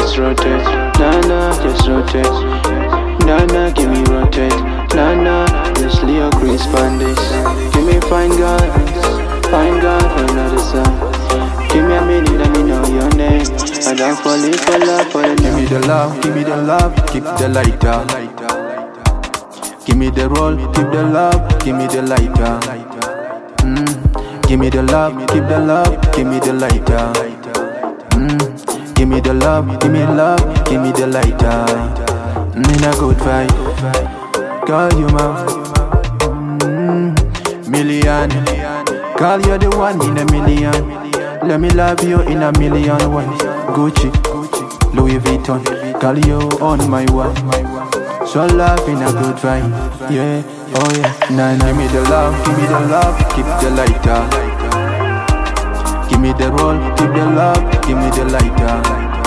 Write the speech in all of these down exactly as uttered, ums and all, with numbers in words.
just rotate. Nah nah, just rotate. Nah nah, give me rotate. Nah nah, just Leo Chris Pandis. Give me fine girls, fine girl for another song. Give me a minute, let me know your name. I don't fall in for love for the Give me the love, give me the love, keep the lighter. Give me the roll, keep the love, give me the lighter. Mm. Give me the love, keep the love, give me the lighter. Mm. Give me the love, give me love, give me the lighter. Mm. In a good vibe, girl you my mm. million. Girl you're the one in a million. Let me love you in a million ways. Gucci, Louis Vuitton, girl you on my one. So love in a good vibe, yeah, oh yeah. Nah, nah. Give me the love, give me the love, keep the lighter. Give me the roll, keep the love, give me the lighter.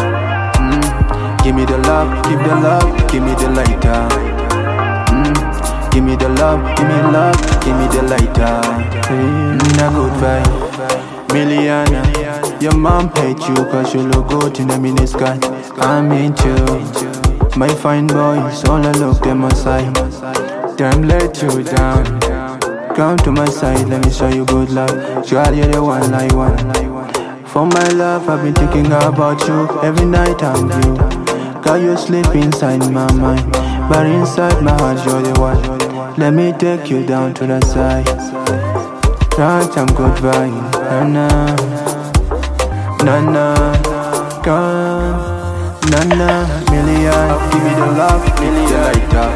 Mm. Give me the love, keep the love, give me the lighter. Mm. Give me the love, give me love, give me the lighter. Mm. In a good vibe, Milliana. Your mom hate you cause you look good in a miniskirt. I'm into my fine boys, all I look them aside. Damn, let you down. Come to my side, let me show you good love. Girl, you're the one I want. For my love, I've been thinking about you. Every night I'm you. Girl, you sleep inside my mind, but inside my heart, you're the one. Let me take you down to the side. Right, I'm good vibe. Nah, nah, nah, nah. Girl. Nah nah, million, give me the love, give me the lighter.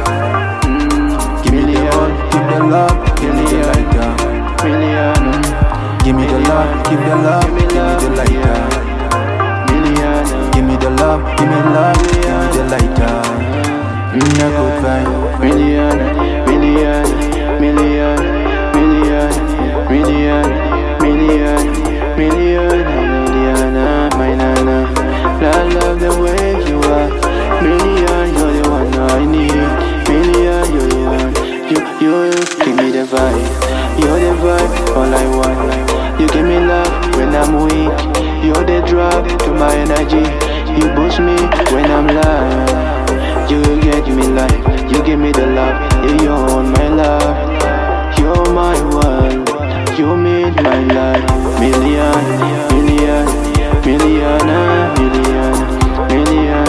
Mm, give me the all, give the love, give me the lighter. Million, mm, give me the love, give the love, give me the lighter. Million, give me the love, give me love, give me the lighter. Mm, a good vibe. Million, million, million, million, million, million, million, million, my nana. I love the way you are. Million, you're the one I need. Million, you're the one. You, you give me the vibe. You're the vibe, all I want. You give me love when I'm weak. You're the drug to my energy. You boost me when I'm low. You get me life. You give me the love. Yeah, you're on my love. You're my world. You made my life. Million, million, million, million, million,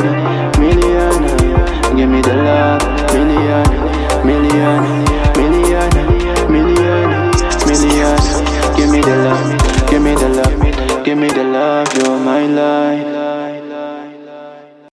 million. Give me the love. Million, million, million, million, million. Give me the love. Give me the love. Give me the love. You're my life.